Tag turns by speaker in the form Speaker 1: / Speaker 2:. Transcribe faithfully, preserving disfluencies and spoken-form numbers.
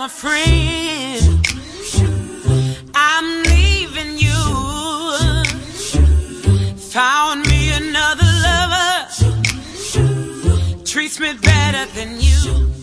Speaker 1: my friend, I'm leaving you. Found me another lover, treats me better than you.